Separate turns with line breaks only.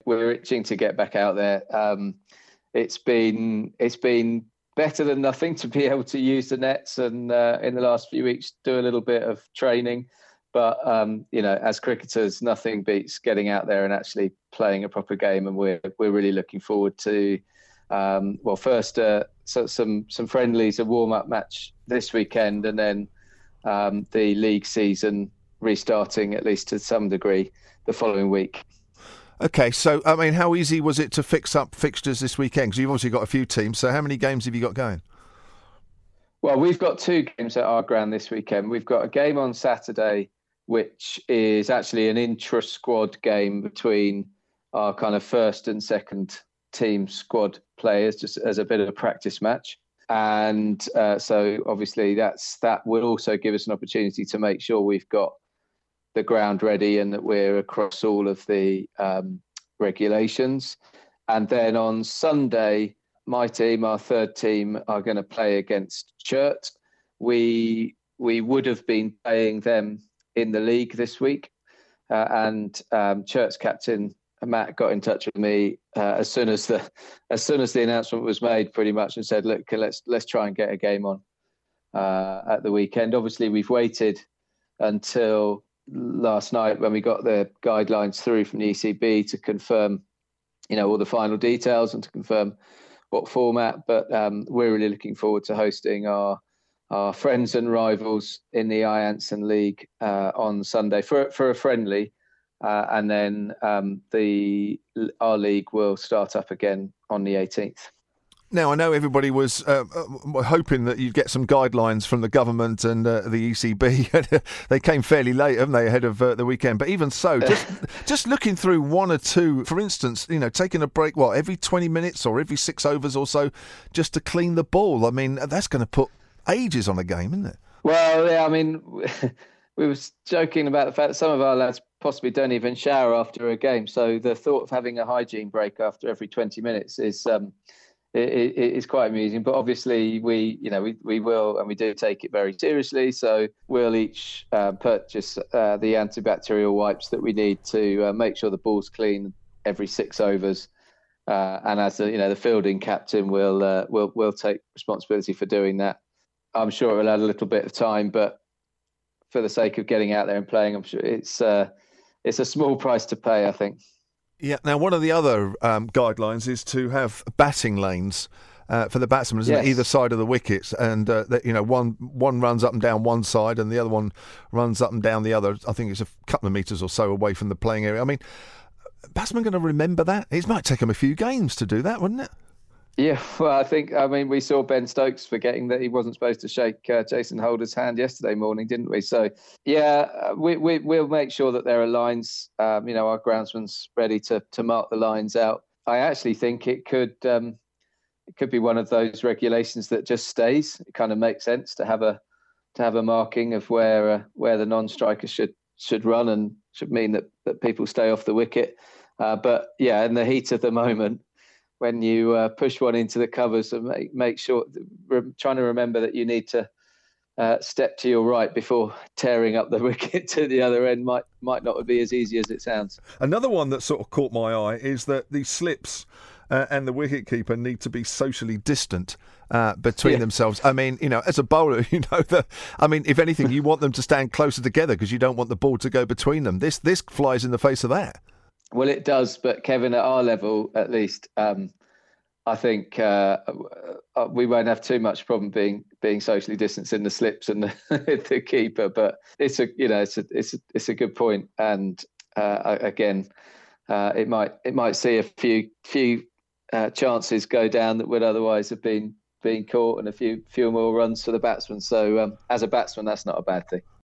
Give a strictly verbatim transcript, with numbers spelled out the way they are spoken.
we're itching to get back out there. Um, it's been it's been better than nothing to be able to use the nets, and uh, in the last few weeks do a little bit of training. But um, you know, as cricketers, nothing beats getting out there and actually playing a proper game. And we're we're really looking forward to um, well, first uh, so some some friendlies, a warm up match this weekend, and then um, the league season restarting at least to some degree the following week.
Okay, so, I mean, how easy was it to fix up fixtures this weekend? Because you've obviously got a few teams, so how many games have you got going?
Well, we've got two games at our ground this weekend. We've got a game on Saturday, which is actually an intra-squad game between our kind of first and second team squad players, just as a bit of a practice match. And uh, so, obviously, that's that will also give us an opportunity to make sure we've got the ground ready and that we're across all of the um, regulations. And then on Sunday, my team, our third team, are going to play against Churt. We we would have been playing them in the league this week, uh, and um, Churt's captain Matt got in touch with me uh, as soon as the as soon as the announcement was made, pretty much, and said, "Look, let's let's try and get a game on uh, at the weekend." Obviously, we've waited until last night when we got the guidelines through from the E C B to confirm, you know, all the final details and to confirm what format. But um, we're really looking forward to hosting our our friends and rivals in the I A N S N League uh, on Sunday for for a friendly, uh, and then um, the our league will start up again on the eighteenth.
Now, I know everybody was uh, hoping that you'd get some guidelines from the government and uh, the E C B. They came fairly late, haven't they, ahead of uh, the weekend? But even so, just just looking through one or two, for instance, you know, taking a break, what, every twenty minutes or every six overs or so, just to clean the ball. I mean, that's going to put ages on a game, isn't it?
Well, yeah, I mean, we were joking about the fact that some of our lads possibly don't even shower after a game. So the thought of having a hygiene break after every twenty minutes is... Um, It, it, it's quite amusing, but obviously we, you know, we, we will and we do take it very seriously. So we'll each uh, purchase uh, the antibacterial wipes that we need to uh, make sure the ball's clean every six overs. Uh, and as the, you know, the fielding captain will uh, will will take responsibility for doing that. I'm sure it will add a little bit of time, but for the sake of getting out there and playing, I'm sure it's uh, it's a small price to pay, I think.
Yeah. Now, one of the other um, guidelines is to have batting lanes uh, for the batsmen, isn't
yes.
it? Either side of the wickets, and uh, that, you know, one one runs up and down one side, and the other one runs up and down the other. I think it's a couple of metres or so away from the playing area. I mean, batsmen going to remember that? It might take them a few games to do that, wouldn't it?
Yeah, well, I think, I mean, we saw Ben Stokes forgetting that he wasn't supposed to shake uh, Jason Holder's hand yesterday morning, didn't we? So, yeah, we, we, we'll make sure that there are lines. Um, you know, our groundsman's ready to to mark the lines out. I actually think it could um, it could be one of those regulations that just stays. It kind of makes sense to have a to have a marking of where uh, where the non-striker should should run, and should mean that, that people stay off the wicket. Uh, but yeah, in the heat of the moment, when you uh, push one into the covers, and make, make sure, re- trying to remember that you need to uh, step to your right before tearing up the wicket to the other end might might not be as easy as it sounds.
Another one that sort of caught my eye is that the slips uh, and the wicketkeeper need to be socially distant uh, between yeah. themselves. I mean, you know, as a bowler, you know, the, I mean, if anything, you want them to stand closer together because you don't want the ball to go between them. This this flies in the face of that.
Well, it does, but Kevin, at our level, at least, um, I think uh, we won't have too much problem being being socially distanced in the slips and the, the keeper. But it's a you know it's a it's a, it's a good point, and uh, again, uh, it might it might see a few few uh, chances go down that would otherwise have been been caught, and a few few more runs for the batsman. So um, as a batsman, that's not a bad thing.